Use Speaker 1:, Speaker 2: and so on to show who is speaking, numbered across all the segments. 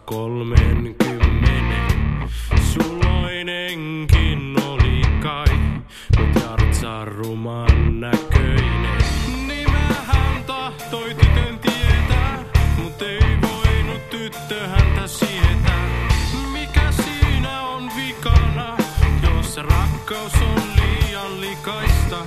Speaker 1: 30. Suloinenkin oli kai, mut Jartsa ruman näköinen. Nimehän tahtoi tytön tietää, mut ei voinut tyttö häntä sietää. Mikä siinä on vikana, jos rakkaus on liian likaista?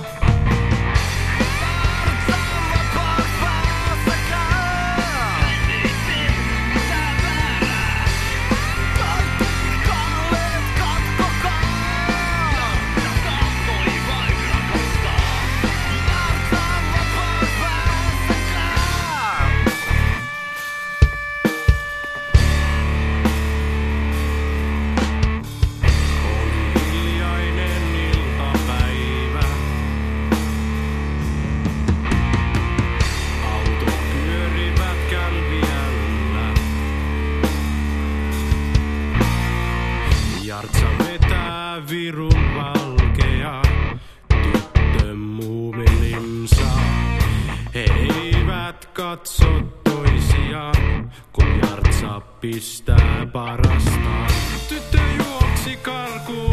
Speaker 1: Jartsa vetää virun valkea, tyttö muumelimsa. He eivät katso toisiaan, kun Jartsa pistää parastaan. Tyttö juoksi karkuun.